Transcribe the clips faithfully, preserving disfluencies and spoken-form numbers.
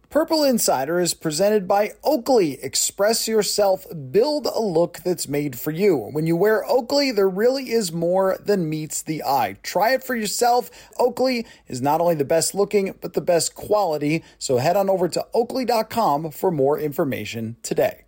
Purple Insider is presented by Oakley. Express yourself, build a look that's made for you. When you wear Oakley, there really is more than meets the eye. Try it for yourself. Oakley is not only the best looking, but the best quality. So head on over to oakley dot com for more information today.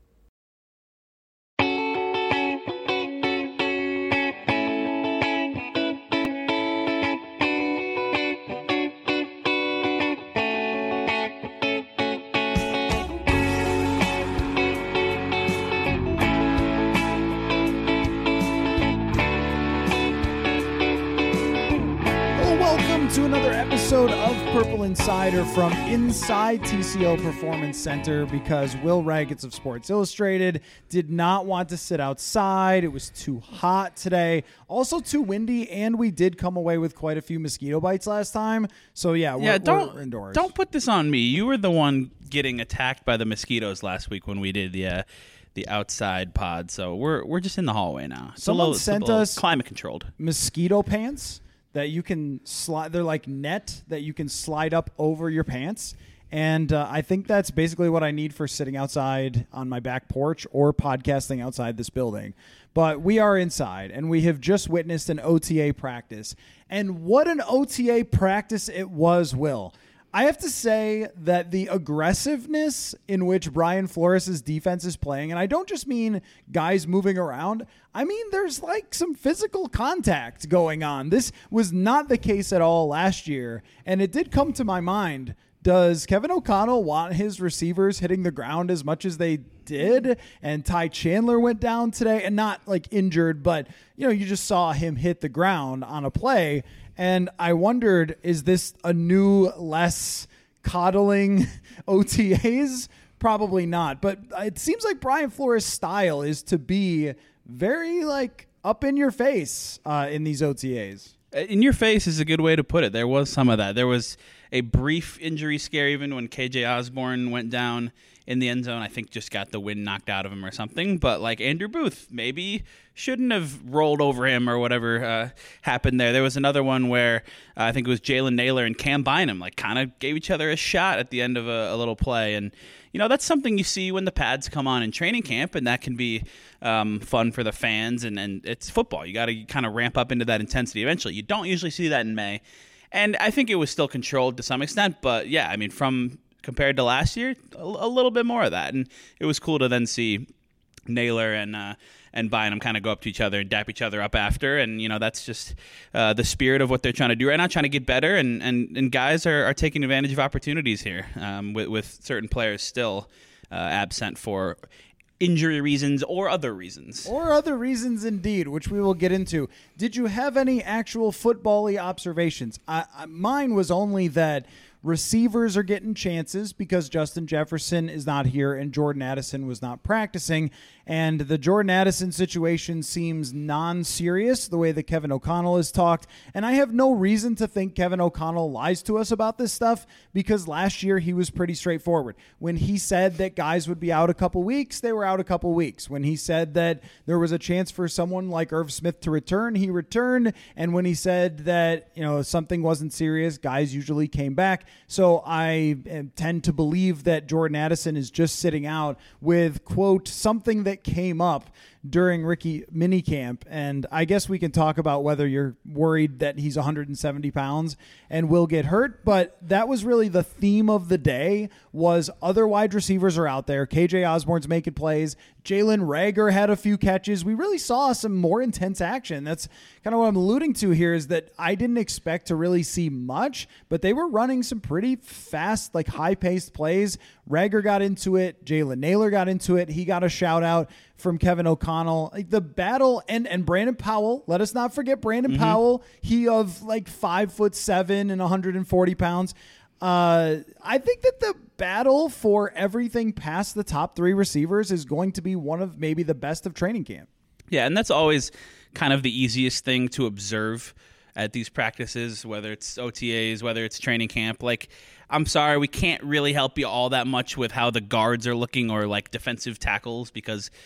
To another episode of Purple Insider from inside T C O Performance Center, because Will Ragatz of Sports Illustrated did not want to sit outside. It was too hot today, also too windy, and we did come away with quite a few mosquito bites last time. So yeah, we're, yeah, don't, we're indoors. Don't put this on me. You were the one getting attacked by the mosquitoes last week when we did the uh, the outside pod. So we're we're just in the hallway now. Someone little, sent us climate controlled mosquito pants that you can slide. They're like net that you can slide up over your pants. And uh, I think that's basically what I need for sitting outside on my back porch or podcasting outside this building. But we are inside, and we have just witnessed an O T A practice. And what an O T A practice it was, Will. I have to say that the aggressiveness in which Brian Flores' defense is playing, and I don't just mean guys moving around, I mean there's like some physical contact going on. This was not the case at all last year, and it did come to my mind, does Kevin O'Connell want his receivers hitting the ground as much as they did? And Ty Chandler went down today, and not like injured, but you know, you just saw him hit the ground on a play. And I wondered, is this a new, less coddling O T As? Probably not. But it seems like Brian Flores' style is to be very, like, up in your face uh, in these O T As. In your face is a good way to put it. There was some of that. There was a brief injury scare even when K J Osborne went down in the end zone. I think just got the wind knocked out of him or something. But like Andrew Booth maybe shouldn't have rolled over him or whatever uh, happened there. There was another one where uh, I think it was Jalen Naylor and Cam Bynum like kind of gave each other a shot at the end of a, a little play. And, you know, that's something you see when the pads come on in training camp, and that can be um, fun for the fans. And, and it's football. You got to kind of ramp up into that intensity eventually. You don't usually see that in May. And I think it was still controlled to some extent. But, yeah, I mean, from compared to last year, a, a little bit more of that. And it was cool to then see Naylor and uh, and Bynum kind of go up to each other and dap each other up after. And, you know, that's just uh, the spirit of what they're trying to do right now, trying to get better. And, and, and guys are, are taking advantage of opportunities here um, with, with certain players still uh, absent for injury reasons or other reasons. Or other reasons, indeed, which we will get into. Did you have any actual football-y observations? I, I, mine was only that receivers are getting chances because Justin Jefferson is not here and Jordan Addison was not practicing. And the Jordan Addison situation seems non-serious, the way that Kevin O'Connell has talked. And I have no reason to think Kevin O'Connell lies to us about this stuff, because last year he was pretty straightforward. When he said that guys would be out a couple weeks, they were out a couple weeks. When he said that there was a chance for someone like Irv Smith to return, he returned. And when he said that, you know, something wasn't serious, guys usually came back. So I tend to believe that Jordan Addison is just sitting out with, quote, something that came up during Ricky minicamp. And I guess we can talk about whether you're worried that he's one hundred seventy pounds and will get hurt. But that was really the theme of the day, was other wide receivers are out there. K J Osborne's making plays. Jalen Reagor had a few catches. We really saw some more intense action. That's kind of what I'm alluding to here, is that I didn't expect to really see much, but they were running some pretty fast, like high-paced plays. Reagor got into it. Jalen Naylor got into it. He got a shout-out from Kevin O'Connell. Like the battle, and, and Brandon Powell. Let us not forget Brandon mm-hmm. Powell. He of like five foot seven and one hundred forty pounds. Uh, I think that the battle for everything past the top three receivers is going to be one of maybe the best of training camp. Yeah, and that's always kind of the easiest thing to observe at these practices, whether it's O T As, whether it's training camp. Like, I'm sorry, we can't really help you all that much with how the guards are looking or like defensive tackles, because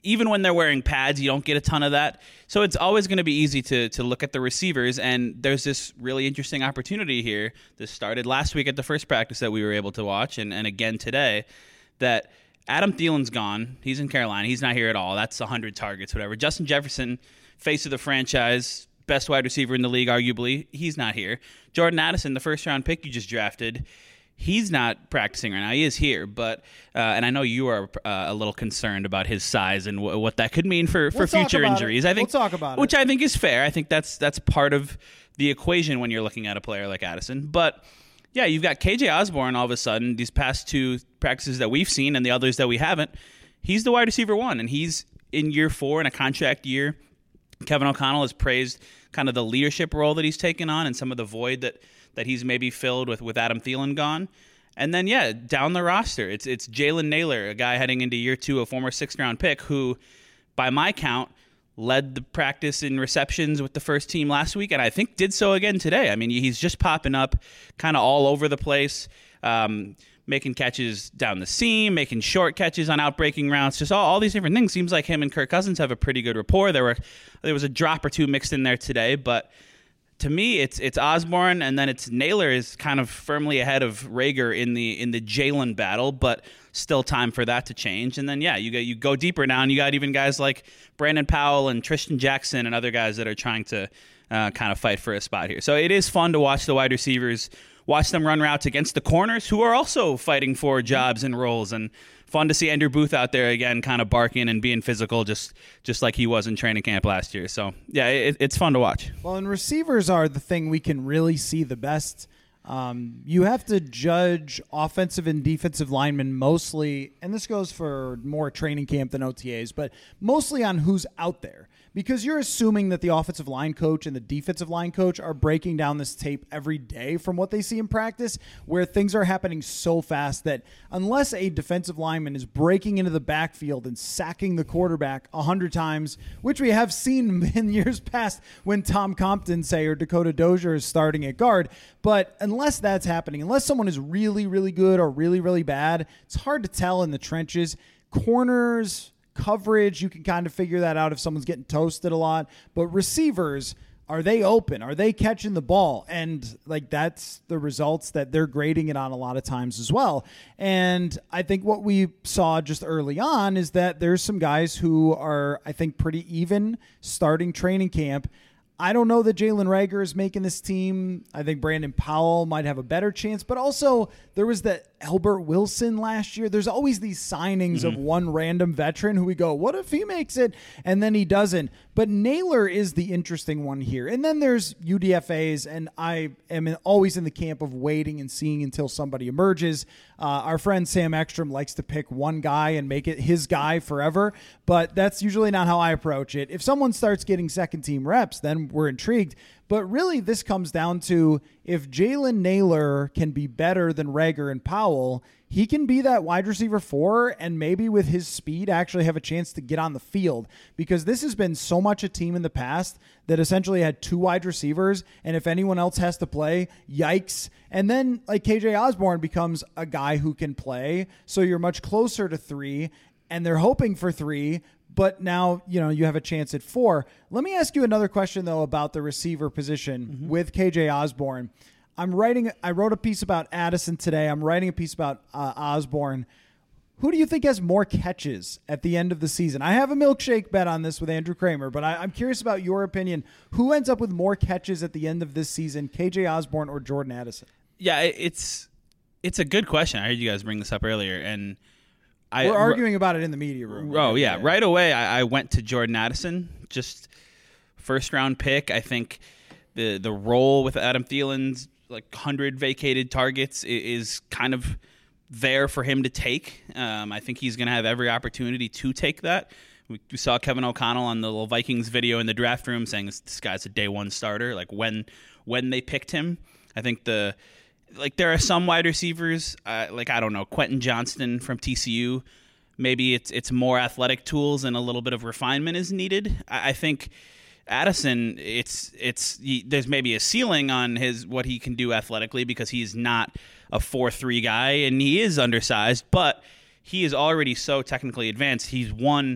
even when they're wearing pads, you don't get a ton of that. So it's always going to be easy to to look at the receivers, and there's this really interesting opportunity here. This started last week at the first practice that we were able to watch, and, and again today, that Adam Thielen's gone. He's in Carolina. He's not here at all. That's one hundred targets, whatever. Justin Jefferson, face of the franchise, best wide receiver in the league, arguably. He's not here. Jordan Addison, the first-round pick you just drafted, he's not practicing right now. He is here, but uh, and I know you are uh, a little concerned about his size and w- what that could mean for, for We'll talk future about injuries. it. I think We'll talk about which it. I think is fair. I think that's that's part of the equation when you're looking at a player like Addison. But yeah, you've got K J Osborne all of a sudden. These past two practices that we've seen and the others that we haven't, he's the wide receiver one, and he's in year four in a contract year. Kevin O'Connell has praised kind of the leadership role that he's taken on and some of the void that that he's maybe filled with with Adam Thielen gone. And then, yeah, down the roster, it's it's Jalen Nailor, a guy heading into year two, a former sixth-round pick, who, by my count, led the practice in receptions with the first team last week, and I think did so again today. I mean, he's just popping up kind of all over the place, um, making catches down the seam, making short catches on outbreaking routes, just all, all these different things. Seems like him and Kirk Cousins have a pretty good rapport. There were there was a drop or two mixed in there today, but to me, it's it's Osborne, and then it's Nailor is kind of firmly ahead of Reagor in the in the Jalen battle, but still time for that to change. And then yeah, you go you go deeper down. You got even guys like Brandon Powell and Tristan Jackson and other guys that are trying to uh, kind of fight for a spot here. So it is fun to watch the wide receivers, watch them run routes against the corners who are also fighting for jobs and roles, and fun to see Andrew Booth out there again, kind of barking and being physical, just just like he was in training camp last year. So, yeah, it, it's fun to watch. Well, and receivers are the thing we can really see the best. Um, you have to judge offensive and defensive linemen mostly, and this goes for more training camp than O T As, but mostly on who's out there. Because you're assuming that the offensive line coach and the defensive line coach are breaking down this tape every day from what they see in practice, where things are happening so fast that unless a defensive lineman is breaking into the backfield and sacking the quarterback a hundred times, which we have seen in years past when Tom Compton, say, or Dakota Dozier is starting at guard, but unless that's happening, unless someone is really, really good or really, really bad, it's hard to tell in the trenches. Corners, coverage, you can kind of figure that out if someone's getting toasted a lot. But receivers, are they open? Are they catching the ball? And like that's the results that they're grading it on a lot of times as well. And I think what we saw just early on is that there's some guys who are, I think, pretty even starting training camp. I don't know that Jalen Reagor is making this team. I think Brandon Powell might have a better chance, but also there was the Albert Wilson last year. There's always these signings mm-hmm. of one random veteran who we go, what if he makes it? And then he doesn't. But Nailor is the interesting one here. And then there's U D F As, and I am always in the camp of waiting and seeing until somebody emerges. Uh, our friend Sam Ekstrom likes to pick one guy and make it his guy forever, but that's usually not how I approach it. If someone starts getting second team reps, then we're intrigued. But really, this comes down to if Jalen Nailor can be better than Reagor and Powell, he can be that wide receiver four and maybe with his speed actually have a chance to get on the field, because this has been so much a team in the past that essentially had two wide receivers, and if anyone else has to play, yikes. And then like K J Osborne becomes a guy who can play, so you're much closer to three, and they're hoping for three, but now, you know, you have a chance at four. Let me ask you another question, though, about the receiver position mm-hmm. with K J Osborne. I'm writing, I wrote a piece about Addison today. I'm writing a piece about uh, Osborne. Who do you think has more catches at the end of the season? I have a milkshake bet on this with Andrew Kramer, but I, I'm curious about your opinion. Who ends up with more catches at the end of this season, K J Osborne or Jordan Addison? Yeah, it's it's a good question. I heard you guys bring this up earlier, and I, We're arguing about it in the media room. Oh, yeah. yeah. Right away, I, I went to Jordan Addison, just first-round pick. I think the the role with Adam Thielen's like one hundred vacated targets is kind of there for him to take. Um, I think he's going to have every opportunity to take that. We, we saw Kevin O'Connell on the little Vikings video in the draft room saying this, this guy's a day one starter, like when when they picked him. I think the like there are some wide receivers, uh, like I don't know, Quentin Johnston from T C U. Maybe it's it's more athletic tools and a little bit of refinement is needed. I, I think Addison, it's it's he, there's maybe a ceiling on his what he can do athletically because he's not a four three guy and he is undersized, but he is already so technically advanced. He's won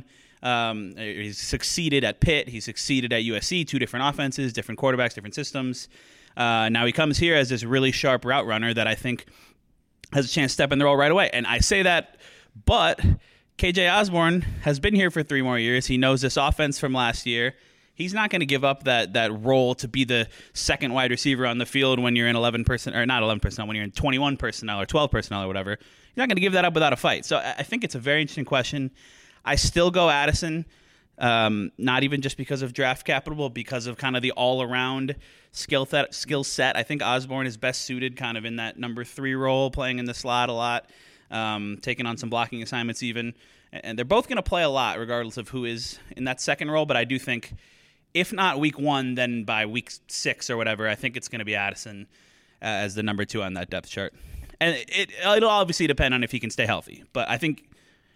Um, he's succeeded at Pitt. He succeeded at U S C, two different offenses, different quarterbacks, different systems. Uh, now he comes here as this really sharp route runner that I think has a chance to step in the role right away. And I say that, but K J Osborne has been here for three more years. He knows this offense from last year. He's not going to give up that that role to be the second wide receiver on the field when you're in eleven personnel, or not eleven personnel, when you're in twenty-one personnel or twelve personnel or whatever. You're not going to give that up without a fight. So I think it's a very interesting question. I still go Addison, um, not even just because of draft capital, but because of kind of the all-around skill set, skill set. I think Osborne is best suited kind of in that number three role, playing in the slot a lot, um, taking on some blocking assignments even. And they're both going to play a lot regardless of who is in that second role, but I do think if not week one, then by week six or whatever, I think it's going to be Addison uh, as the number two on that depth chart. And it, it'll obviously depend on if he can stay healthy. But I think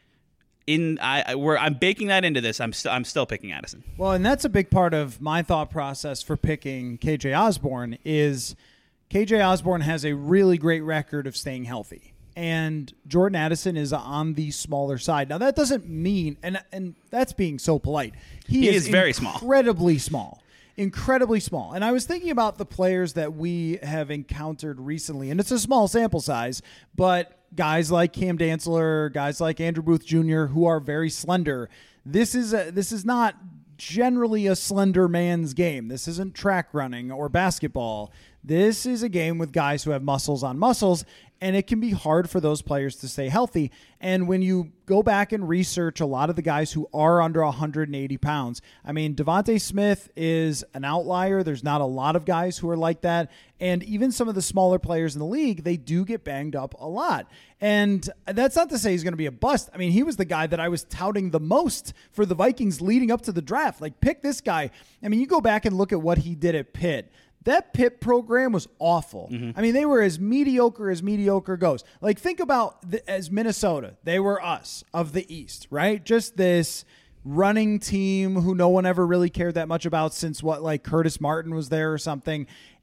in I where I'm baking that into this, I'm st- I'm still picking Addison. Well, and that's a big part of my thought process for picking K J Osborne is K J Osborne has a really great record of staying healthy. And Jordan Addison is on the smaller side. Now, that doesn't mean, and and that's being so polite. He, he is, is very small. Incredibly small. Incredibly small. And I was thinking about the players that we have encountered recently, and it's a small sample size, but guys like Cam Dantzler, guys like Andrew Booth Junior, who are very slender. This is a, this is not generally a slender man's game. This isn't track running or basketball. This is a game with guys who have muscles on muscles, and it can be hard for those players to stay healthy. And when you go back and research a lot of the guys who are under one hundred eighty pounds, I mean, Devontae Smith is an outlier. There's not a lot of guys who are like that. And even some of the smaller players in the league, they do get banged up a lot. And that's not to say he's going to be a bust. I mean, he was the guy that I was touting the most for the Vikings leading up to the draft. Like, pick this guy. I mean, you go back and look at what he did at Pitt. That Pitt program was awful. Mm-hmm. I mean, they were as mediocre as mediocre goes. Like, think about the, as Minnesota. They were us of the East, right? Just this running team who no one ever really cared that much about since what, like Curtis Martin was there or something.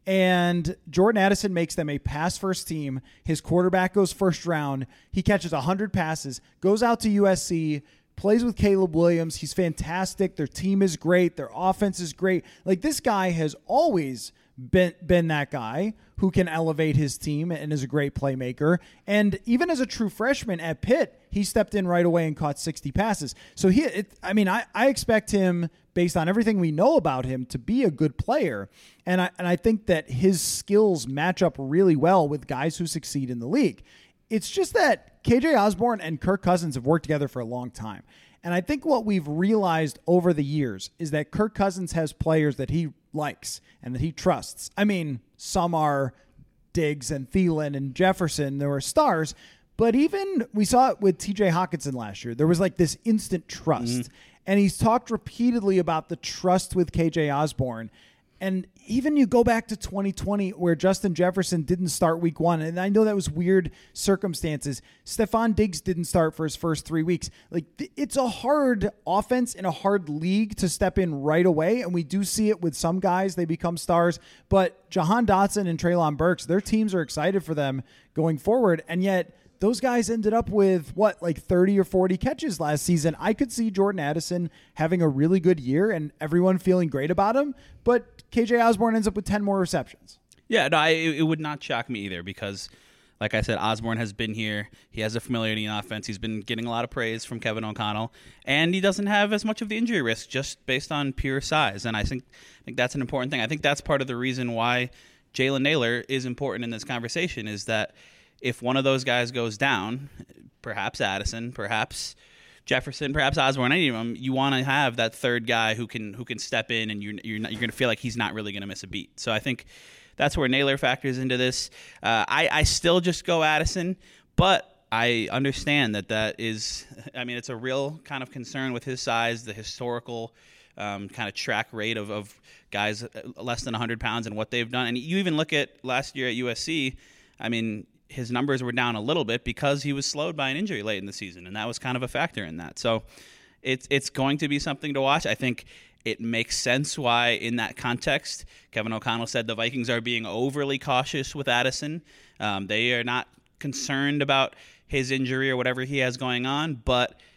And Jordan Addison makes them a pass-first team. His quarterback goes first round. He catches one hundred passes, goes out to U S C, plays with Caleb Williams. He's fantastic. Their team is great. Their offense is great. Like, this guy has always been been that guy who can elevate his team and is a great playmaker. And even as a true freshman at Pitt, he stepped in right away and caught sixty passes. So he, it, I mean, I, I expect him, based on everything we know about him, to be a good player. And I and I think that his skills match up really well with guys who succeed in the league. It's just that K J Osborne and Kirk Cousins have worked together for a long time. And I think what we've realized over the years is that Kirk Cousins has players that he likes and that he trusts. I mean, some are Diggs and Thielen and Jefferson. There were stars. But even we saw it with T J Hawkinson last year. There was like this instant trust. Mm-hmm. And he's talked repeatedly about the trust with K J Osborne. And even you go back to twenty twenty where Justin Jefferson didn't start week one. And I know that was weird circumstances. Stephon Diggs didn't start for his first three weeks. Like, it's a hard offense in a hard league to step in right away. And we do see it with some guys. They become stars. But Jahan Dotson and Treylon Burks, their teams are excited for them going forward. And yet those guys ended up with, what, like thirty or forty catches last season. I could see Jordan Addison having a really good year and everyone feeling great about him. But K J Osborne ends up with ten more receptions. Yeah, no, I, it would not shock me either because, like I said, Osborne has been here. He has a familiarity in offense. He's been getting a lot of praise from Kevin O'Connell, and he doesn't have as much of the injury risk just based on pure size. And I think I think that's an important thing. I think that's part of the reason why Jalen Nailor is important in this conversation is that if one of those guys goes down, perhaps Addison, perhaps Jefferson, perhaps Osborne, any of them, you want to have that third guy who can who can step in, and you're you're, not, you're going to feel like he's not really going to miss a beat. So I think that's where Nailor factors into this. Uh, I I still just go Addison, but I understand that that is, I mean, it's a real kind of concern with his size, the historical um, kind of track rate of, of guys less than one hundred pounds and what they've done. And you even look at last year at U S C, I mean, his numbers were down a little bit because he was slowed by an injury late in the season, and that was kind of a factor in that. So it's it's going to be something to watch. I think it makes sense why, in that context, Kevin O'Connell said the Vikings are being overly cautious with Addison. Um, they are not concerned about his injury or whatever he has going on, but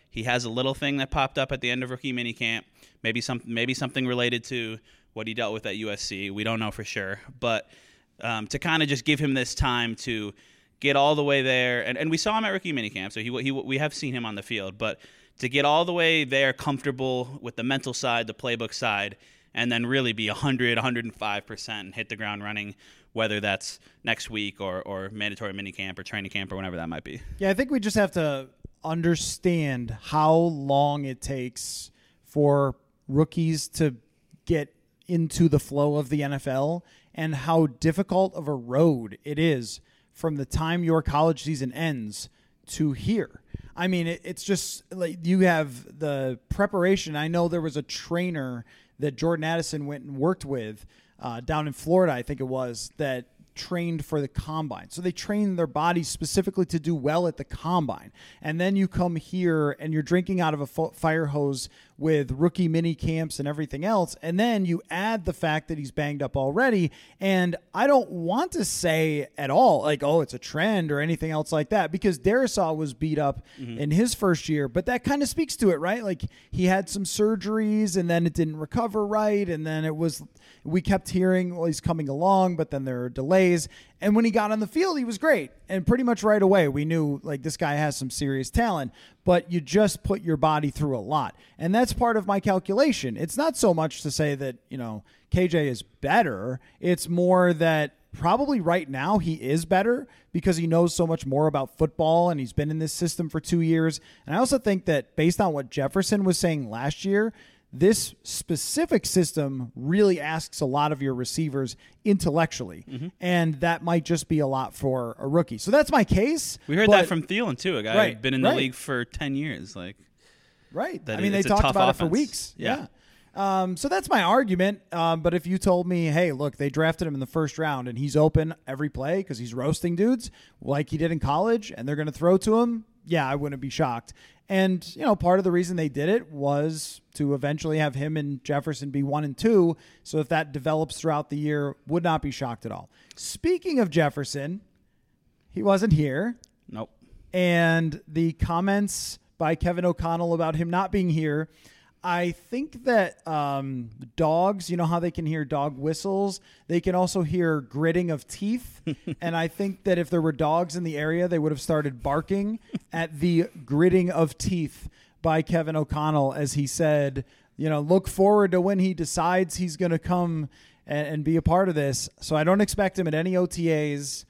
he has a little thing that popped up at the end of rookie minicamp, maybe some maybe something related to what he dealt with at U S C. We don't know for sure, but um, to kind of just give him this time to get all the way there, and, and we saw him at rookie minicamp, so he, he we have seen him on the field, but to get all the way there comfortable with the mental side, the playbook side, and then really be one hundred, one hundred five percent and hit the ground running, whether that's next week or, or mandatory minicamp or training camp or whatever that might be. Yeah, I think we just have to understand how long it takes for rookies to get into the flow of the N F L and how difficult of a road it is from the time your college season ends to here. I mean, it, it's just like you have the preparation. I know there was a trainer that Jordan Addison went and worked with uh, down in Florida, I think it was, that trained for the combine. So they train their bodies specifically to do well at the combine. And then you come here and you're drinking out of a fo- fire hose with rookie mini camps and everything else. And then you add the fact that he's banged up already. And I don't want to say at all like, oh, it's a trend or anything else like that, because Darrisaw was beat up mm-hmm. in his first year, but that kind of speaks to it, right? Like he had some surgeries and then it didn't recover right. And then it was, we kept hearing, well, he's coming along, but then there are delays. And when he got on the field, he was great. And pretty much right away, we knew like this guy has some serious talent, but you just put your body through a lot. And that's part of my calculation. It's not so much to say that, you know, K J is better. It's more that probably right now he is better because he knows so much more about football and he's been in this system for two years. And I also think that based on what Jefferson was saying last year, this specific system really asks a lot of your receivers intellectually, mm-hmm. and that might just be a lot for a rookie. So that's my case. We heard but, that from Thielen, too, a guy right, who'd been in the right. league for ten years. Like, Right. I mean, they talked about offense. it for weeks. Yeah. yeah. Um, so that's my argument. Um, but if you told me, hey, look, they drafted him in the first round, and he's open every play because he's roasting dudes like he did in college, and they're going to throw to him, yeah, I wouldn't be shocked. And, you know, part of the reason they did it was to eventually have him and Jefferson be one and two. So if that develops throughout the year, would not be shocked at all. Speaking of Jefferson, he wasn't here. Nope. And the comments by Kevin O'Connell about him not being here, I think that um, dogs, you know how they can hear dog whistles? They can also hear gritting of teeth. And I think that if there were dogs in the area, they would have started barking at the gritting of teeth by Kevin O'Connell as he said, you know, look forward to when he decides he's going to come and, and be a part of this. So I don't expect him at any O T As.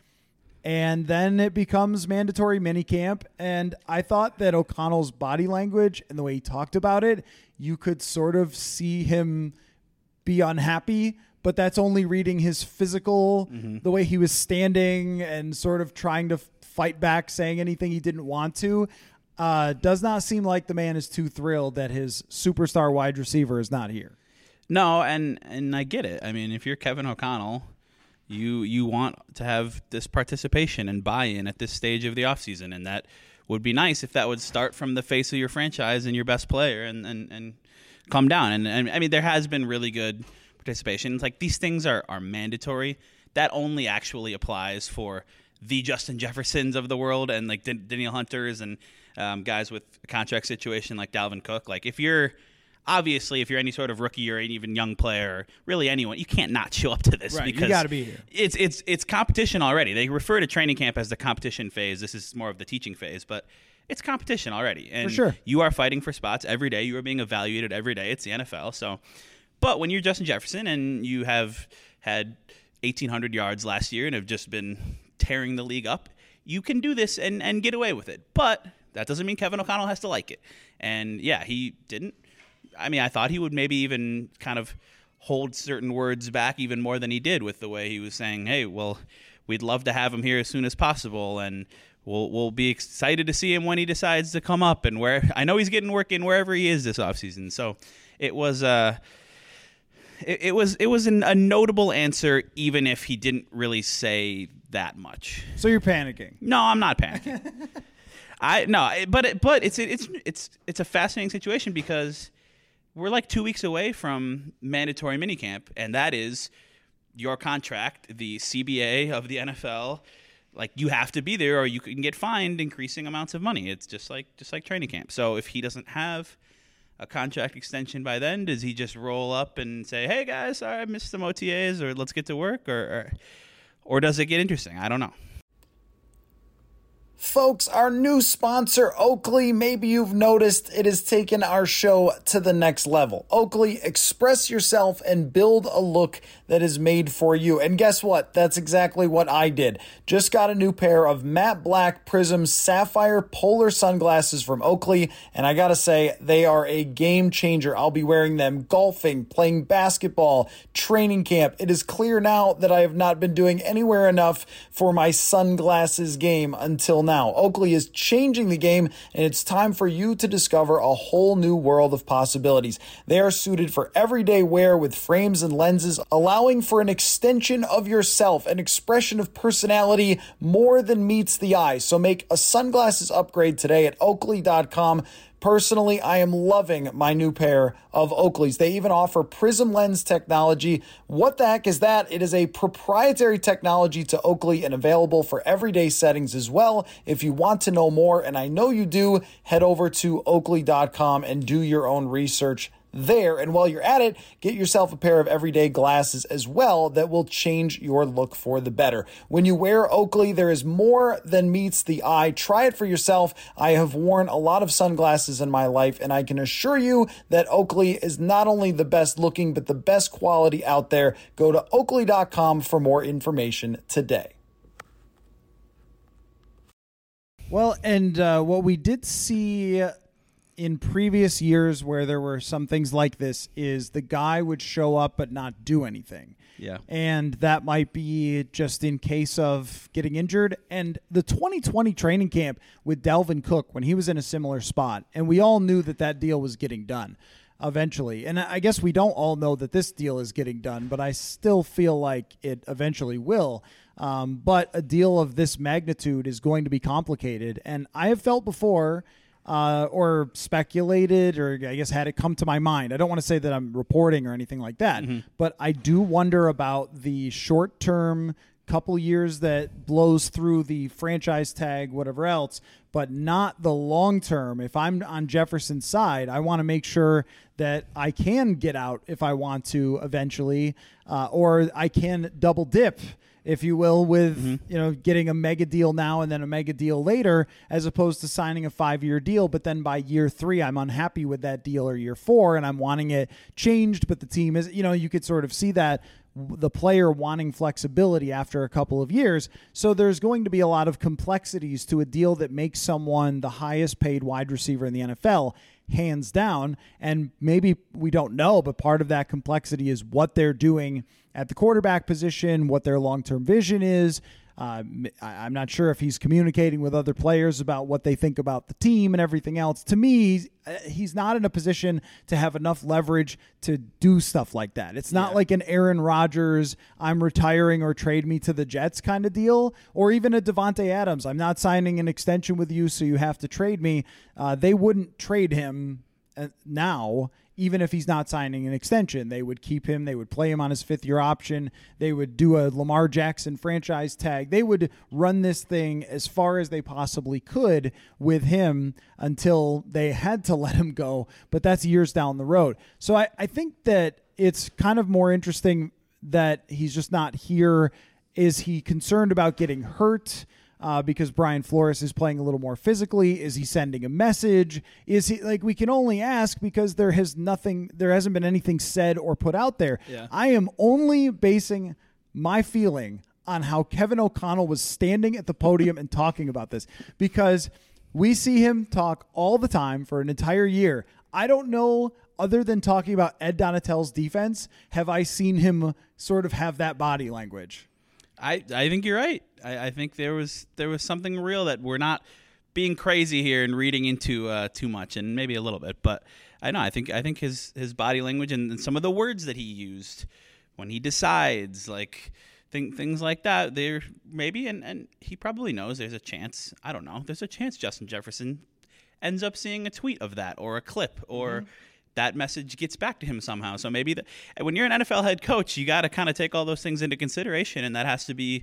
And then it becomes mandatory minicamp. And I thought that O'Connell's body language and the way he talked about it, you could sort of see him be unhappy, but that's only reading his physical, mm-hmm. the way he was standing and sort of trying to fight back, saying anything he didn't want to. Uh, does not seem like the man is too thrilled that his superstar wide receiver is not here. No, and, and I get it. I mean, if you're Kevin O'Connell, You you want to have this participation and buy-in at this stage of the offseason, and that would be nice if that would start from the face of your franchise and your best player and, and, and come down. And, and I mean, there has been really good participation. It's like these things are, are mandatory. That only actually applies for the Justin Jeffersons of the world and like Danielle Hunters and um, guys with a contract situation like Dalvin Cook. Like if you're Obviously, if you're any sort of rookie or an even young player, or really anyone, you can't not show up to this right, because you got to be here. It's it's it's competition already. They refer to training camp as the competition phase. This is more of the teaching phase, but it's competition already. And for sure. You are fighting for spots every day. You are being evaluated every day. It's the N F L. So, but when you're Justin Jefferson and you have had eighteen hundred yards last year and have just been tearing the league up, you can do this and, and get away with it. But that doesn't mean Kevin O'Connell has to like it. And yeah, he didn't. I mean, I thought he would maybe even kind of hold certain words back even more than he did with the way he was saying, hey, well, we'd love to have him here as soon as possible, and we'll we'll be excited to see him when he decides to come up. And where I know he's getting work in wherever he is this offseason. So it was uh, it, it was it was an, a notable answer, even if he didn't really say that much. So you're panicking? No, I'm not panicking. I no, but it, but it's it's it's it's a fascinating situation because we're like two weeks away from mandatory minicamp, and that is your contract, the C B A of the N F L, like you have to be there or you can get fined increasing amounts of money. It's just like just like training camp. So if he doesn't have a contract extension by then, does he just roll up and say, hey guys, sorry I missed some O T As, or let's get to work, or or, or does it get interesting? I don't know. Folks, our new sponsor, Oakley, maybe you've noticed it has taken our show to the next level. Oakley, express yourself and build a look that is made for you. And guess what? That's exactly what I did. Just got a new pair of matte black Prism Sapphire Polar sunglasses from Oakley, and I gotta say, they are a game changer. I'll be wearing them golfing, playing basketball, training camp. It is clear now that I have not been doing anywhere enough for my sunglasses game until now. Now, Oakley is changing the game, and it's time for you to discover a whole new world of possibilities. They are suited for everyday wear with frames and lenses, allowing for an extension of yourself, an expression of personality more than meets the eye. So make a sunglasses upgrade today at Oakley dot com. Personally, I am loving my new pair of Oakleys. They even offer Prism Lens technology. What the heck is that? It is a proprietary technology to Oakley and available for everyday settings as well. If you want to know more, and I know you do, head over to Oakley dot com and do your own research there. And while you're at it, get yourself a pair of everyday glasses as well that will change your look for the better. When you wear Oakley, there is more than meets the eye. Try it for yourself. I have worn a lot of sunglasses in my life, and I can assure you that Oakley is not only the best looking, but the best quality out there. Go to Oakley dot com for more information today. Well, and uh, what we did see in previous years where there were some things like this is the guy would show up but not do anything. Yeah. And that might be just in case of getting injured. And the twenty twenty training camp with Dalvin Cook, when he was in a similar spot, and we all knew that that deal was getting done eventually. And I guess we don't all know that this deal is getting done, but I still feel like it eventually will. Um, but a deal of this magnitude is going to be complicated. And I have felt before Uh, or speculated, or I guess had it come to my mind. I don't want to say that I'm reporting or anything like that, mm-hmm. but I do wonder about the short-term couple years that blows through the franchise tag, whatever else, but not the long-term. If I'm on Jefferson's side, I want to make sure that I can get out if I want to eventually, uh, or I can double dip, if you will, with mm-hmm. you know, getting a mega deal now and then a mega deal later, as opposed to signing a five-year deal. But then by year three, I'm unhappy with that deal, or year four, and I'm wanting it changed. But the team is, you know, you could sort of see that the player wanting flexibility after a couple of years. So there's going to be a lot of complexities to a deal that makes someone the highest paid wide receiver in the N F L, hands down. And maybe we don't know, but part of that complexity is what they're doing at the quarterback position, what their long-term vision is. Uh, I'm not sure if he's communicating with other players about what they think about the team and everything else. To me, he's not in a position to have enough leverage to do stuff like that. It's not yeah. like an Aaron Rodgers, I'm retiring or trade me to the Jets kind of deal, or even a Devontae Adams. I'm not signing an extension with you, so you have to trade me. Uh, they wouldn't trade him now, even if he's not signing an extension. They would keep him. They would play him on his fifth-year option. They would do a Lamar Jackson franchise tag. They would run this thing as far as they possibly could with him until they had to let him go, but that's years down the road. So I, I think that it's kind of more interesting that he's just not here. Is he concerned about getting hurt? Uh, because Brian Flores is playing a little more physically? Is he sending a message? Is he like, we can only ask because there has nothing, there hasn't been anything said or put out there. Yeah. I am only basing my feeling on how Kevin O'Connell was standing at the podium and talking about this, because we see him talk all the time for an entire year. I don't know, other than talking about Ed Donatell's defense, have I seen him sort of have that body language. I, I think you're right. I, I think there was there was something real that we're not being crazy here and reading into uh, too much, and maybe a little bit. But I know I think I think his his body language and, and some of the words that he used when he decides, like th- things like that, there maybe, and, and he probably knows there's a chance. I don't know. There's a chance Justin Jefferson ends up seeing a tweet of that or a clip or. Mm-hmm. That message gets back to him somehow. So maybe the, when you're an N F L head coach, you got to kind of take all those things into consideration, and that has to be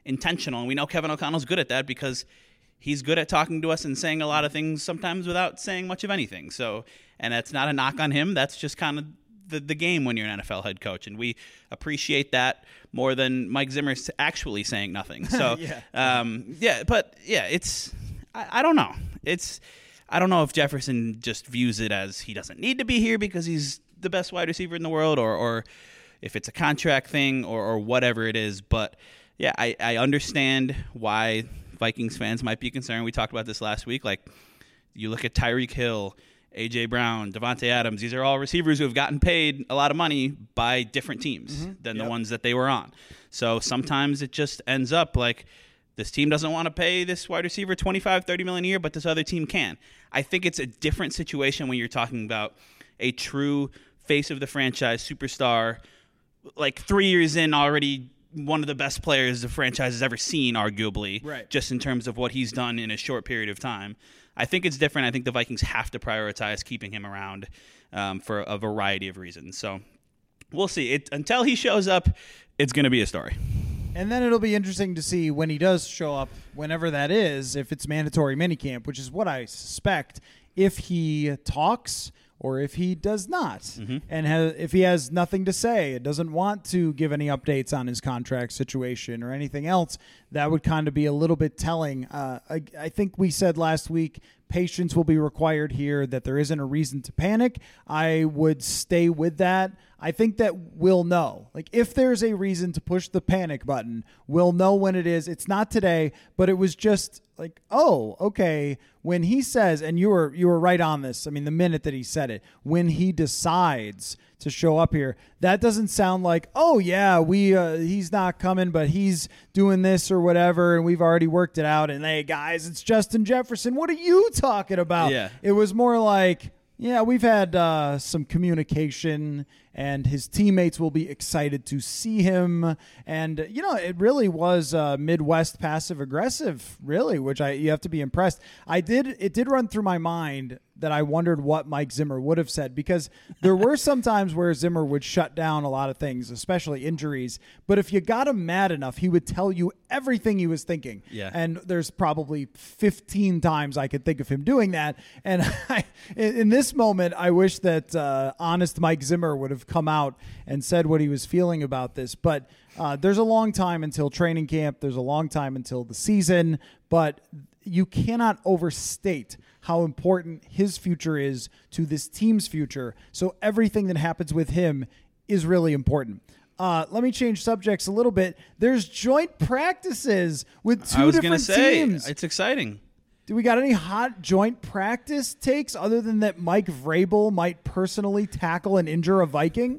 intentional. And we know Kevin O'Connell's good at that because he's good at talking to us and saying a lot of things sometimes without saying much of anything. So, and that's not a knock on him. That's just kind of the, the game when you're an N F L head coach. And we appreciate that more than Mike Zimmer actually saying nothing. So, yeah. Um, yeah, but yeah, it's, I, I don't know. It's, I don't know if Jefferson just views it as he doesn't need to be here because he's the best wide receiver in the world, or, or if it's a contract thing or, or whatever it is. But yeah, I, I understand why Vikings fans might be concerned. We talked about this last week. Like, you look at Tyreek Hill, A J Brown, Devontae Adams. These are all receivers who have gotten paid a lot of money by different teams mm-hmm. than yep. the ones that they were on. So sometimes it just ends up like this team doesn't want to pay this wide receiver twenty-five, thirty million a year, but this other team can. I think it's a different situation when you're talking about a true face of the franchise superstar, like three years in already one of the best players the franchise has ever seen, arguably, right. just in terms of what he's done in a short period of time. I think it's different. I think the Vikings have to prioritize keeping him around um, for a variety of reasons. So we'll see. It, until he shows up, it's going to be a story. And then it'll be interesting to see when he does show up, whenever that is, if it's mandatory minicamp, which is what I suspect, if he talks or if he does not, mm-hmm. and ha- if he has nothing to say and doesn't want to give any updates on his contract situation or anything else, that would kind of be a little bit telling. Uh, I, I think we said last week patience will be required here, that there isn't a reason to panic. I would stay with that. I think that we'll know. Like, if there's a reason to push the panic button, we'll know when it is. It's not today, but it was just like, oh, okay. When he says, and you were you were right on this, I mean, the minute that he said it, when he decides to show up here, that doesn't sound like, oh, yeah, we uh, he's not coming, but he's doing this or whatever, and we've already worked it out, and hey, guys, it's Justin Jefferson. What are you talking about? Yeah. It was more like, yeah, we've had uh, some communication, and his teammates will be excited to see him. And, you know, it really was uh, Midwest passive-aggressive, really, which I you have to be impressed. I did It did run through my mind that I wondered what Mike Zimmer would have said, because there were some times where Zimmer would shut down a lot of things, especially injuries. But if you got him mad enough, he would tell you everything he was thinking. Yeah. And there's probably fifteen times I could think of him doing that. And I, in this moment, I wish that uh, honest Mike Zimmer would have come out and said what he was feeling about this. But uh, there's a long time until training camp. There's a long time until the season. But you cannot overstate how important his future is to this team's future. So everything that happens with him is really important. Uh, let me change subjects a little bit. There's joint practices with two I was different gonna say, teams. It's exciting. Do we got any hot joint practice takes other than that Mike Vrabel might personally tackle and injure a Viking?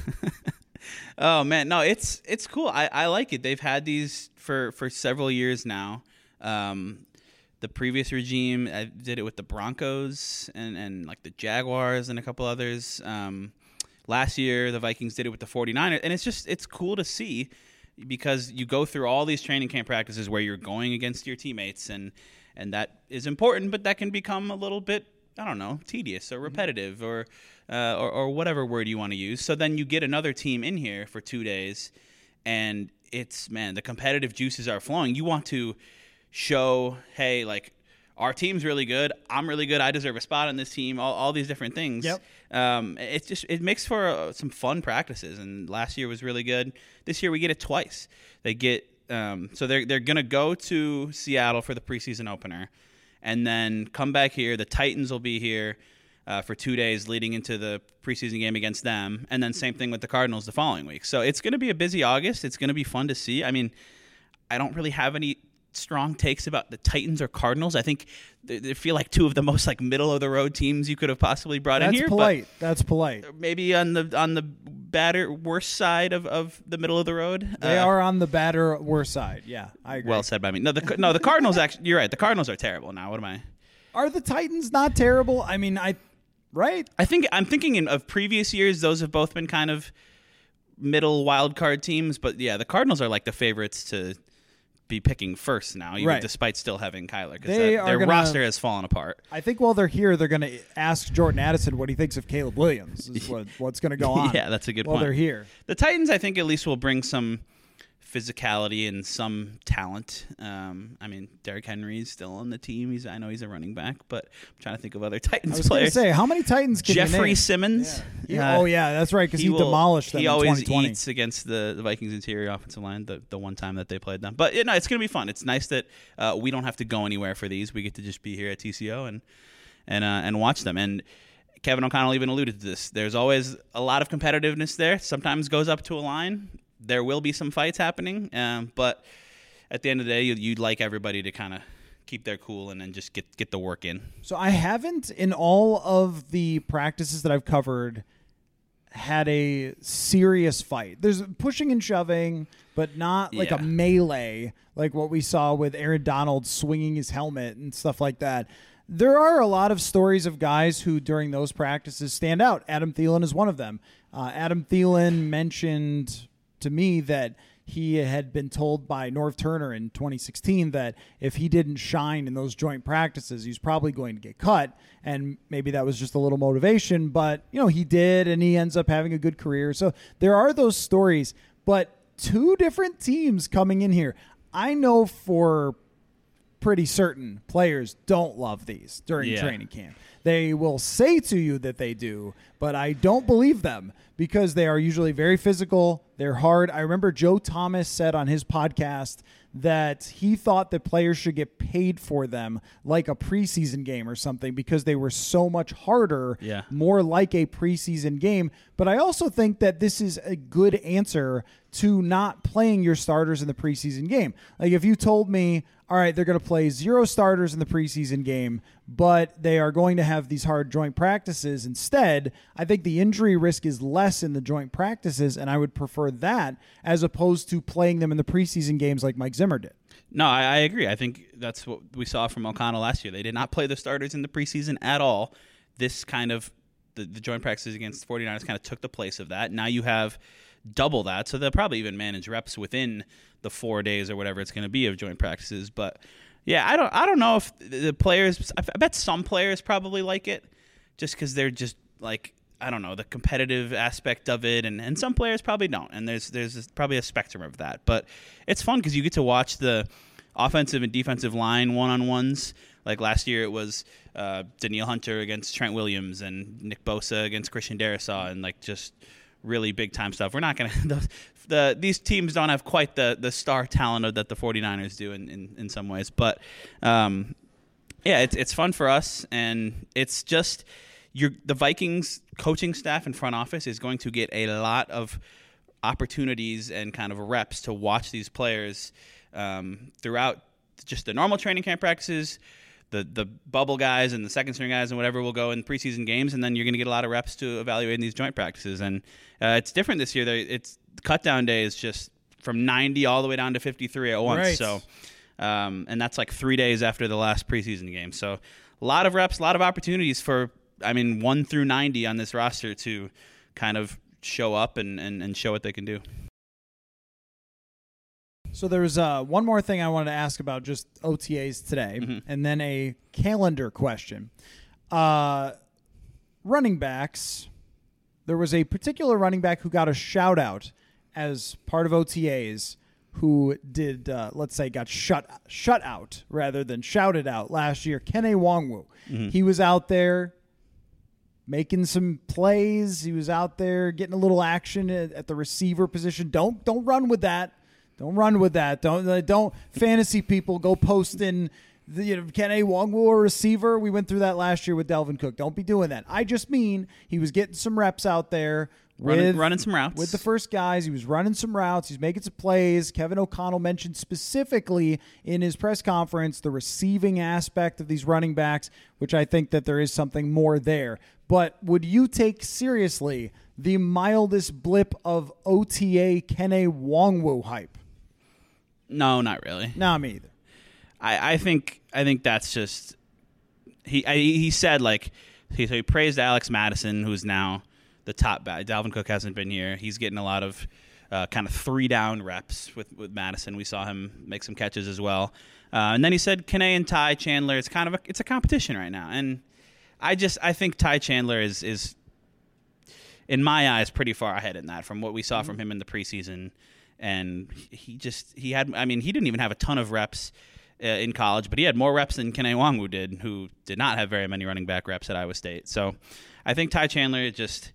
Oh, man. No, it's it's cool. I, I like it. They've had these for, for several years now. Um, the previous regime, I did it with the Broncos and, and like the Jaguars and a couple others. Um, last year, the Vikings did it with the 49ers. And it's just, it's cool to see because you go through all these training camp practices where you're going against your teammates, and, and that is important, but that can become a little bit, I don't know, tedious or repetitive or, uh, or, or whatever word you want to use. So then you get another team in here for two days and it's, man, the competitive juices are flowing. You want to show, hey, like, our team's really good. I'm really good. I deserve a spot on this team. All, all these different things. Yep. Um, it's just it makes for uh, some fun practices. And last year was really good. This year we get it twice. They get um, so they're they're gonna go to Seattle for the preseason opener, and then come back here. The Titans will be here uh, for two days leading into the preseason game against them, and then same thing with the Cardinals the following week. So it's gonna be a busy August. It's gonna be fun to see. I mean, I don't really have any strong takes about the Titans or Cardinals. I think they, they feel like two of the most like middle of the road teams you could have possibly brought That's in here. Polite. That's polite. Maybe on the on the better worse side of, of the middle of the road. They uh, are on the batter worse side. Yeah, I agree. Well said by me. No, the no the Cardinals actually. You're right. The Cardinals are terrible now. What am I? Are the Titans not terrible? I mean, I right. I think I'm thinking in, of previous years. Those have both been kind of middle wild card teams. But yeah, the Cardinals are like the favorites to be picking first now, even right. despite still having Kyler, because They their are gonna- roster has fallen apart. I think while they're here, they're going to ask Jordan Addison what he thinks of Caleb Williams. Is what, what's going to go on. Yeah, that's a good while point. they're here. The Titans, I think, at least will bring some physicality and some talent. Um, I mean, Derrick Henry's still on the team. He's I know he's a running back, but I'm trying to think of other Titans I was players. Say how many Titans can Jeffrey you name? Simmons. Yeah. Uh, oh yeah, that's right because he, he will, demolished them he in always twenty twenty. eats against the, the Vikings interior offensive line the, the one time that they played them. But you know, it's going to be fun. It's nice that uh, we don't have to go anywhere for these. We get to just be here at T C O and and uh, and watch them. And Kevin O'Connell even alluded to this. There's always a lot of competitiveness there. Sometimes goes up to a line. There will be some fights happening, um, but at the end of the day, you'd, you'd like everybody to kind of keep their cool and then just get get the work in. So I haven't, in all of the practices that I've covered, had a serious fight. There's pushing and shoving, but not like Yeah. a melee like what we saw with Aaron Donald swinging his helmet and stuff like that. There are a lot of stories of guys who during those practices stand out. Adam Thielen is one of them. Uh, Adam Thielen mentioned to me that he had been told by Norv Turner in twenty sixteen that if he didn't shine in those joint practices, he was probably going to get cut. And maybe that was just a little motivation, but you know, he did, and he ends up having a good career. So there are those stories, but two different teams coming in here. I know for pretty certain players don't love these during Yeah. training camp. They will say to you that they do, but I don't believe them because they are usually very physical. They're hard. I remember Joe Thomas said on his podcast that he thought that players should get paid for them like a preseason game or something because they were so much harder, Yeah. more like a preseason game. But I also think that this is a good answer to not playing your starters in the preseason game. Like if you told me, all right, they're going to play zero starters in the preseason game, but they are going to have these hard joint practices instead, I think the injury risk is less in the joint practices, and I would prefer that as opposed to playing them in the preseason games like Mike Zimmer did. No, I, I agree. I think that's what we saw from O'Connell last year. They did not play the starters in the preseason at all. This kind of, the, the joint practices against the 49ers kind of took the place of that. Now you have double that, so they'll probably even manage reps within the four days or whatever it's going to be of joint practices. But yeah, I don't, I don't know if the players. I bet some players probably like it, just because they're just like, I don't know, the competitive aspect of it, and, and some players probably don't. And there's there's probably a spectrum of that. But it's fun because you get to watch the offensive and defensive line one-on-ones. Like last year, it was uh, Danielle Hunter against Trent Williams and Nick Bosa against Christian Darrisaw, and like just really big time stuff. We're not going to the, the these teams don't have quite the the star talent of, that the 49ers do in, in, in some ways, but um, yeah, it's it's fun for us, and it's just you're, the Vikings coaching staff and front office is going to get a lot of opportunities and kind of reps to watch these players um, throughout just the normal training camp practices. The the bubble guys and the second string guys and whatever will go in preseason games, and then you're going to get a lot of reps to evaluate in these joint practices. And uh, it's different this year. They, it's cut down day is just from ninety all the way down to fifty-three at once. Right. So, um, and that's like three days after the last preseason game. So, a lot of reps, a lot of opportunities for, I mean, one through ninety on this roster to kind of show up and, and, and show what they can do. So there was uh, one more thing I wanted to ask about just O T As today, Mm-hmm. and then a calendar question. Uh, running backs, there was a particular running back who got a shout-out as part of O T As who did, uh, let's say, got shut shut out rather than shouted out last year, Kene Nwangwu. Mm-hmm. He was out there making some plays. He was out there getting a little action at, at the receiver position. Don't don't run with that. Don't run with that. Don't uh, don't fantasy people go posting the, you know, Kene Nwangwu a receiver. We went through that last year with Dalvin Cook. Don't be doing that. I just mean he was getting some reps out there. Running, with, running some routes. with the first guys. He was running some routes. He's making some plays. Kevin O'Connell mentioned specifically in his press conference the receiving aspect of these running backs, which I think that there is something more there. But would you take seriously the mildest blip of O T A Kene Nwangwu hype? No, not really. No, me either. I, I think I think that's just he. I, he said like he, so he praised Alex Madison, who's now the top back. Dalvin Cook hasn't been here. He's getting a lot of uh, kind of three down reps with, with Madison. We saw him make some catches as well. Uh, and then he said Kene and Ty Chandler. It's kind of a, it's a competition right now, and I just I think Ty Chandler is is in my eyes pretty far ahead in that from what we saw mm-hmm. from him in the preseason. and he just he had. I mean, he didn't even have a ton of reps uh, in college, but he had more reps than Kene Nwangwu did, who did not have very many running back reps at Iowa State. So, I think Ty Chandler just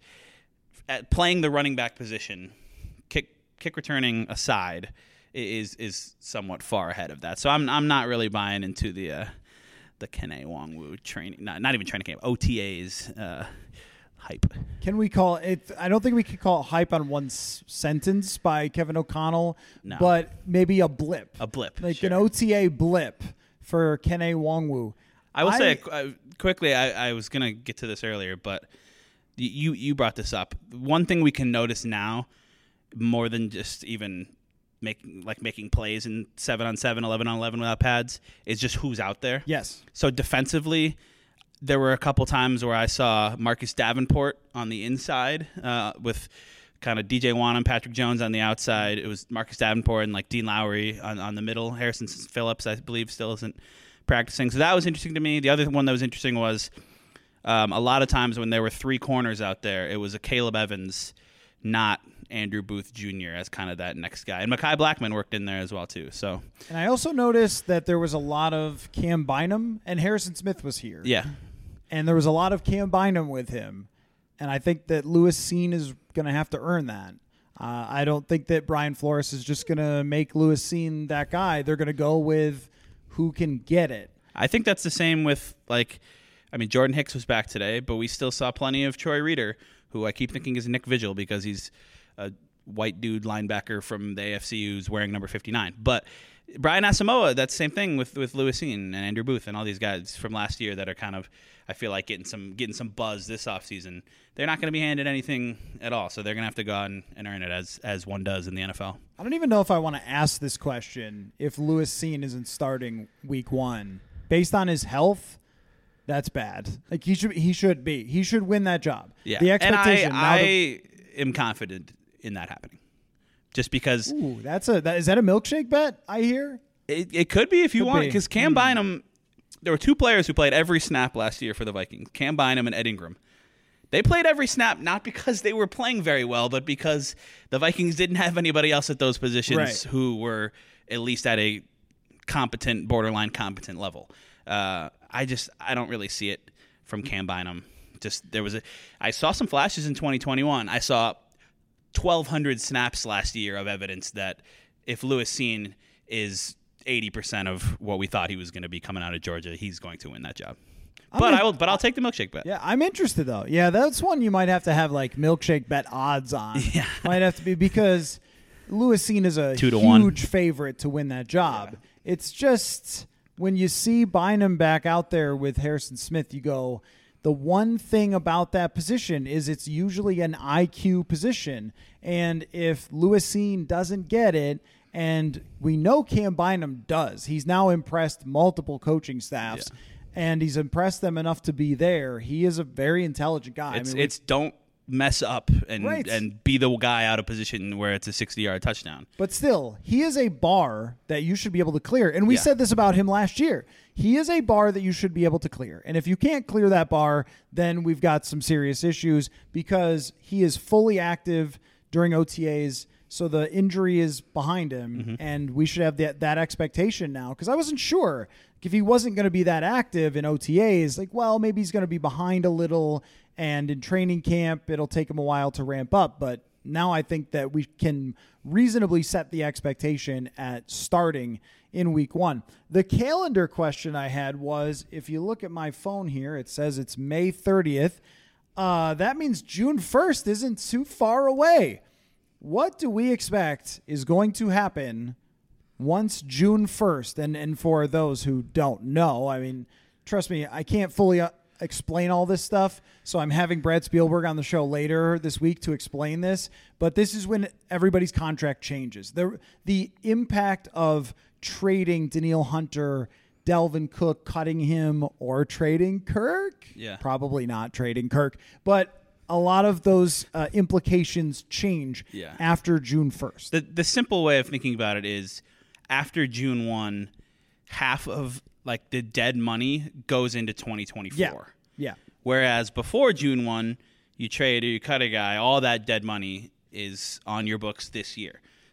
at playing the running back position, kick kick returning aside, is is somewhat far ahead of that. So I'm I'm not really buying into the uh, the Kene Nwangwu training, not not even training camp, O T As uh, hype. Can we call it? I don't think we could call it hype on one s- sentence by Kevin O'Connell, No. but maybe a blip, A blip, like sure. an O T A blip for Kene Nwangwu. I will I- say uh, quickly. I, I was gonna get to this earlier, but y- you you brought this up. One thing we can notice now, more than just even making like making plays in seven on seven, eleven on eleven without pads, is just who's out there. Yes. So defensively, there were a couple times where I saw Marcus Davenport on the inside uh, with kind of D J Wan and Patrick Jones on the outside. It was Marcus Davenport and like Dean Lowry on, on the middle. Harrison Phillips, I believe, still isn't practicing. So that was interesting to me. The other one that was interesting was um, a lot of times when there were three corners out there, it was a Caleb Evans, not Andrew Booth Junior as kind of that next guy. And Mekhi Blackman worked in there as well, too. So And I also noticed that there was a lot of Cam Bynum, and Harrison Smith was here. yeah. And there was a lot of Cam Bynum with him. And I think that Lewis Cine is going to have to earn that. Uh, I don't think that Brian Flores is just going to make Lewis Cine that guy. They're going to go with who can get it. I think that's the same with, like, I mean, Jordan Hicks was back today, but we still saw plenty of Troy Reader, who I keep thinking is Nick Vigil because he's a white dude linebacker from the A F C who's wearing number fifty-nine. But Brian Asamoah, that's the same thing with, with Lewis Cine and Andrew Booth and all these guys from last year that are kind of, I feel like, getting some getting some buzz this offseason. They're not going to be handed anything at all, so they're going to have to go out and, and earn it as as one does in the N F L. I don't even know if I want to ask this question if Lewis Cine isn't starting week one. Based on his health, that's bad. Like he should he should be. He should win that job. Yeah. The expectation. And now I, the- I am confident in that happening. Just because Ooh, that's a that, is that a milkshake bet I hear? it, it could be if you Could want, be. because Cam Bynum, there were two players who played every snap last year for the Vikings, Cam Bynum and Ed Ingram. They played every snap not because they were playing very well, but because the Vikings didn't have anybody else at those positions Right. who were at least at a competent, borderline competent level. Uh, I just I don't really see it from Cam Bynum. Just there was a I saw some flashes in twenty twenty-one. I saw twelve hundred snaps last year of evidence that if Lewis Cine is eighty percent of what we thought he was going to be coming out of Georgia, he's going to win that job. I'm But in- I will. But I'll take the milkshake bet. Yeah, I'm interested though. Yeah, that's one you might have to have like milkshake bet odds on. Yeah. Might have to be because Lewis Cine is a Two to one. huge favorite to win that job. It's just when you see Bynum back out there with Harrison Smith, you go, the one thing about that position is it's usually an I Q position. And if Lewis Cine doesn't get it, and we know Cam Bynum does, he's now impressed multiple coaching staffs. Yeah. And he's impressed them enough to be there. He is a very intelligent guy. It's I mean, it's don't mess up and Right. and be the guy out of position where it's a sixty-yard touchdown. but still, he is a bar that you should be able to clear. And we Yeah. said this about him last year. He is a bar that you should be able to clear. And if you can't clear that bar, then we've got some serious issues because he is fully active during O T As. So the injury is behind him, Mm-hmm. and we should have that, that expectation now because I wasn't sure if he wasn't going to be that active in O T As. Like, well, maybe he's going to be behind a little, and in training camp, it'll take him a while to ramp up. But now I think that we can reasonably set the expectation at starting in week one. The calendar question I had was, if you look at my phone here, it says it's May thirtieth. Uh, that means June first isn't too far away. What do we expect is going to happen once June first? And, and for those who don't know, I mean, trust me, I can't fully uh, explain all this stuff. So I'm having Brad Spielberg on the show later this week to explain this. But this is when everybody's contract changes. The, the impact of trading Daniil Hunter, Delvin Cook, cutting him, or trading Kirk? Yeah. Probably not trading Kirk. But a lot of those uh, implications change Yeah. after June first. The the simple way of thinking about it is after June first, half of like the dead money goes into twenty twenty-four. Yeah. Yeah. Whereas before June first, you trade or you cut a guy, all that dead money is on your books this year.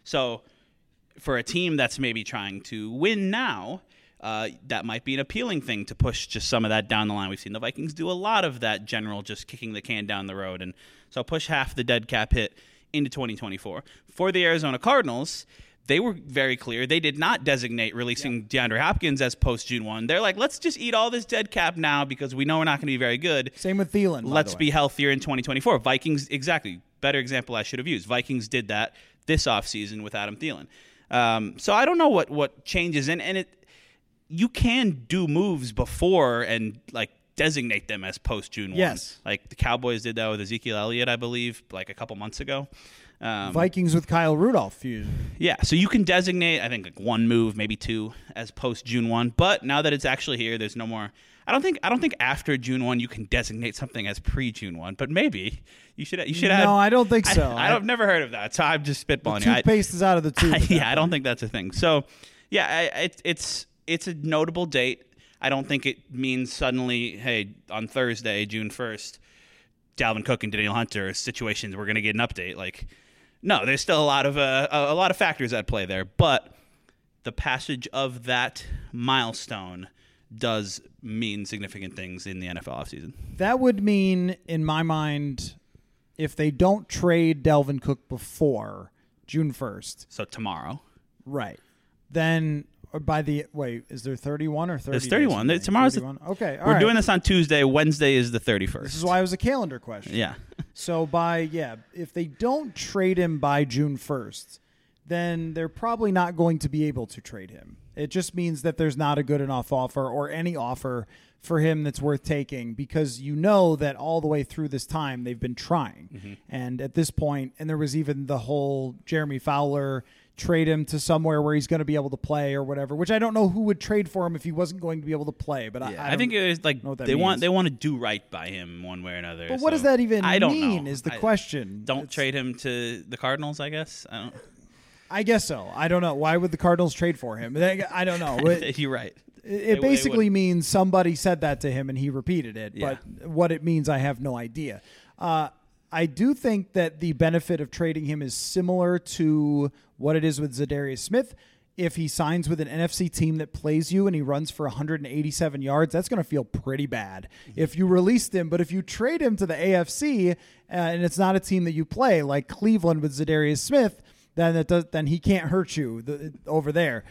So for a team that's maybe trying to win now, uh, that might be an appealing thing to push just some of that down the line. We've seen the Vikings do a lot of that general just kicking the can down the road. And so push half the dead cap hit into twenty twenty-four. For the Arizona Cardinals, they were very clear. They did not designate releasing yeah. DeAndre Hopkins as post-June first. They're like, let's just eat all this dead cap now because we know we're not going to be very good. Same with Thielen. Let's be healthier in twenty twenty-four. Vikings, exactly. Better example I should have used. Vikings did that this offseason with Adam Thielen. Um, so I don't know what, what changes. And, and it you can do moves before and, like, designate them as post-June first. Yes. Like the Cowboys did that with Ezekiel Elliott, I believe, like a couple months ago. Um, Vikings with Kyle Rudolph. Yeah, so you can designate, I think, like one move, maybe two, as post-June first. But now that it's actually here, there's no more. I don't think. I don't think after June first you can designate something as pre-June first. But maybe you should. You should. No, have, I don't think so. I, I, I've never heard of that, so I'm just spitballing. The toothpaste I, is out of the tube. I, yeah, I don't think that's a thing. So, yeah, I, it, it's it's a notable date. I don't think it means suddenly, hey, on Thursday, June first, Dalvin Cook and Danielle Hunter situations. We're going to get an update. Like. No, there's still a lot of uh, a lot of factors at play there, but the passage of that milestone does mean significant things in the N F L offseason. That would mean, in my mind, if they don't trade Dalvin Cook before June first. So tomorrow. Right. Then or by the wait, is there thirty-one or thirty? It's thirty-one. Days Tomorrow's thirty-one. The, okay. All we're right. doing this on Tuesday. Wednesday is the thirty-first. This is why it was a calendar question. Yeah. So by yeah, if they don't trade him by June first, then they're probably not going to be able to trade him. It just means that there's not a good enough offer or any offer for him that's worth taking, because you know that all the way through this time they've been trying. Mm-hmm. And at this point, and there was even the whole Jeremy Fowler trade him to somewhere where he's going to be able to play or whatever, which I don't know who would trade for him if he wasn't going to be able to play. But yeah, I, I, I think it was like they means. want they want to do right by him one way or another. But so what does that even I don't mean know. is the I, question. Don't it's, trade him to the Cardinals, I guess. I don't. I guess so. I don't know. Why would the Cardinals trade for him? I don't know. It, You're right. It, it basically means somebody said that to him and he repeated it. Yeah. But what it means, I have no idea. Uh, I do think that the benefit of trading him is similar to what it is with Zadarius Smith. If he signs with an N F C team that plays you and he runs for one hundred eighty-seven yards, that's going to feel pretty bad if you released him. But if you trade him to the A F C uh, and it's not a team that you play, like Cleveland with Zadarius Smith, then it does, then he can't hurt you the, over there.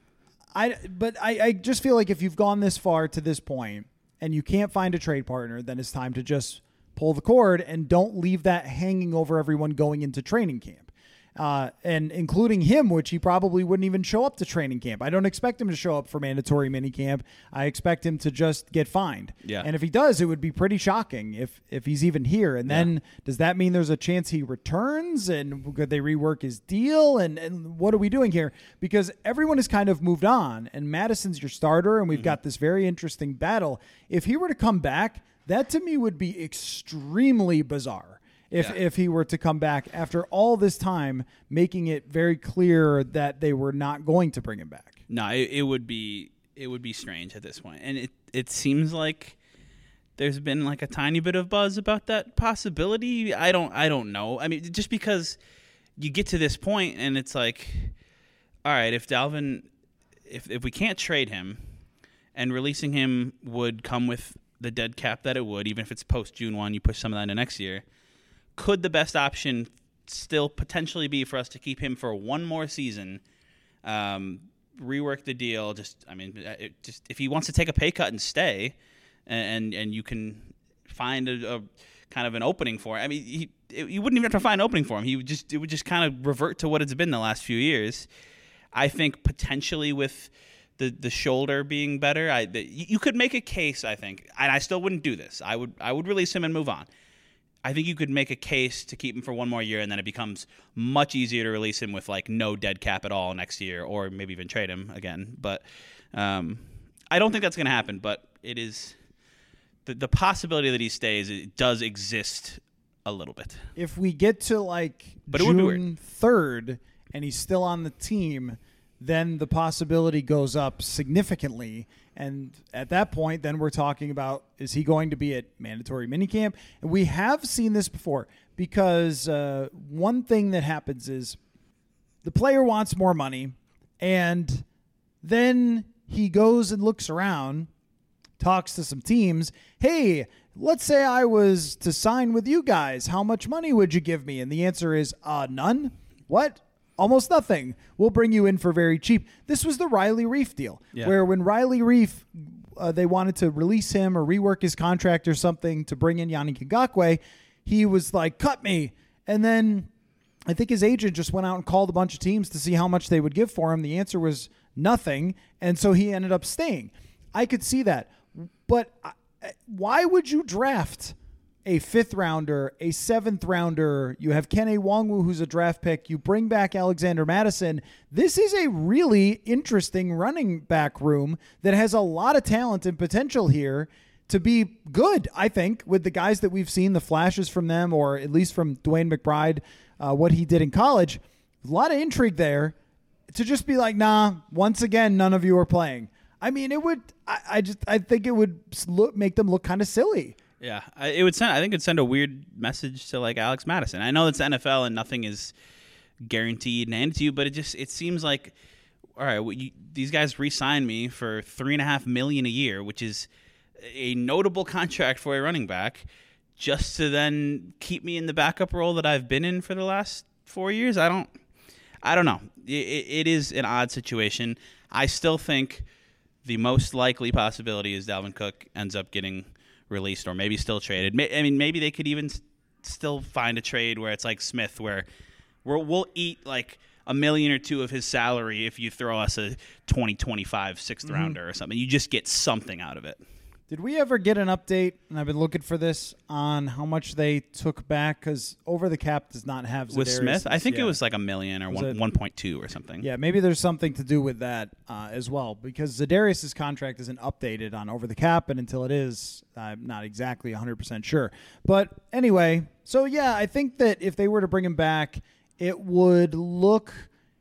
I but I, I just feel like if you've gone this far to this point and you can't find a trade partner, then it's time to just pull the cord and don't leave that hanging over everyone going into training camp. Uh, and including him, which he probably wouldn't even show up to training camp. I don't expect him to show up for mandatory minicamp. I expect him to just get fined. Yeah. And if he does, it would be pretty shocking if if he's even here. And then yeah. does that mean there's a chance he returns? And could they rework his deal? And, and what are we doing here? Because everyone has kind of moved on, and Madison's your starter, and we've mm-hmm. got this very interesting battle. If he were to come back, that to me would be extremely bizarre. If yeah. if he were to come back after all this time, making it very clear that they were not going to bring him back. No, it, it would be it would be strange at this point. And it, it seems like there's been like a tiny bit of buzz about that possibility. I don't I don't know. I mean, just because you get to this point and it's like, all right, if Dalvin if if we can't trade him and releasing him would come with the dead cap that it would, even if it's post June first, you push some of that into next year. Could the best option still potentially be for us to keep him for one more season, um, rework the deal? Just, I mean, it just if he wants to take a pay cut and stay, and and you can find a, a kind of an opening for him. I mean, he it, you wouldn't even have to find an opening for him. He would just it would just kind of revert to what it's been the last few years. I think potentially with the the shoulder being better, I the, you could make a case. I think, and I still wouldn't do this. I would I would release him and move on. I think you could make a case to keep him for one more year, and then it becomes much easier to release him with like no dead cap at all next year, or maybe even trade him again. But um, I don't think that's going to happen. But it is the the possibility that he stays. It does exist a little bit. If we get to like but June third and he's still on the team, then the possibility goes up significantly. And at that point, then we're talking about, is he going to be at mandatory minicamp? And we have seen this before, because uh, one thing that happens is the player wants more money, and then he goes and looks around, talks to some teams. Hey, let's say I was to sign with you guys. How much money would you give me? And the answer is uh, none. What? Almost nothing. We'll bring you in for very cheap. This was the Riley Reif deal, yeah. where when Riley Reif, uh, they wanted to release him or rework his contract or something to bring in Yannick Ngakoue, he was like, cut me. And then I think his agent just went out and called a bunch of teams to see how much they would give for him. The answer was nothing, and so he ended up staying. I could see that. But why would you draft a fifth rounder, a seventh rounder? You have Kene Nwangwu, who's a draft pick. You bring back Alexander Mattison. This is a really interesting running back room that has a lot of talent and potential here to be good, I think, with the guys that we've seen, the flashes from them, or at least from Dwayne McBride, uh, what he did in college. A lot of intrigue there to just be like, nah, once again, none of you are playing. I mean, it would, I, I just, I think it would look, make them look kind of silly. Yeah, I, it would send, I think it'd send a weird message to like Alex Mattison. I know it's N F L and nothing is guaranteed and handed to you, but it just, it seems like, all right, well, you, these guys re-signed me for three and a half million a year, which is a notable contract for a running back, just to then keep me in the backup role that I've been in for the last four years. I don't, I don't know. It, it is an odd situation. I still think the most likely possibility is Dalvin Cook ends up getting released or maybe still traded. I mean, maybe they could even still find a trade where it's like Smith, where we'll, we'll eat like a million or two of his salary if you throw us a twenty twenty-five sixth mm-hmm. rounder or something. You just get something out of it. Did we ever get an update, and I've been looking for this, on how much they took back? Because Over the Cap does not have Za'Darius. With Smith? I think yeah. it was like a million or one, one point two or something. Yeah, maybe there's something to do with that uh, as well, because Za'Darius' contract isn't updated on Over the Cap, and until it is, I'm not exactly one hundred percent sure. But anyway, so yeah, I think that if they were to bring him back, it would look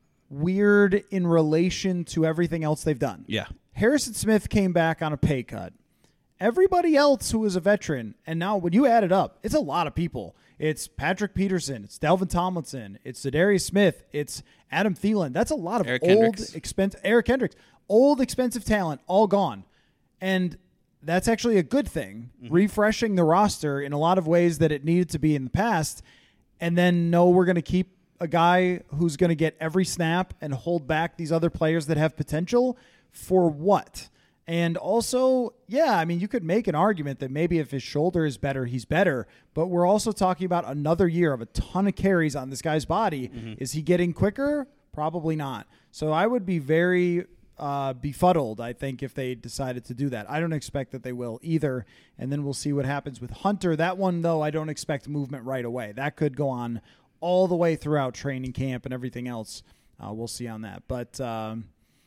weird in relation to everything else they've done. Yeah. Harrison Smith came back on a pay cut. Everybody else who is a veteran, and now when you add it up, it's a lot of people. It's Patrick Peterson, it's Dalvin Tomlinson, it's Za'Darius Smith, it's Adam Thielen. That's a lot of Eric old, expensive Eric Kendricks, old, expensive talent, all gone. And that's actually a good thing, mm-hmm. refreshing the roster in a lot of ways that it needed to be in the past. And then, no, we're going to keep a guy who's going to get every snap and hold back these other players that have potential for what? And also, yeah, I mean, you could make an argument that maybe if his shoulder is better, he's better. But we're also talking about another year of a ton of carries on this guy's body. Mm-hmm. Is he getting quicker? Probably not. So I would be very uh, befuddled, I think, if they decided to do that. I don't expect that they will either. And then we'll see what happens with Hunter. That one, though, I don't expect movement right away. That could go on all the way throughout training camp and everything else. Uh, we'll see on that. But um,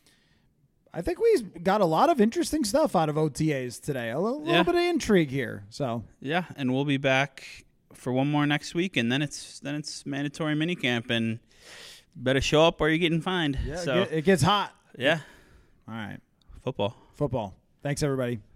I think we got a lot of interesting stuff out of O T As today. A little, yeah. little bit of intrigue here. So yeah, and we'll be back for one more next week, and then it's then it's mandatory minicamp, and better show up or you're getting fined. Yeah, so it gets hot. Yeah. All right. Football. Football. Thanks, everybody.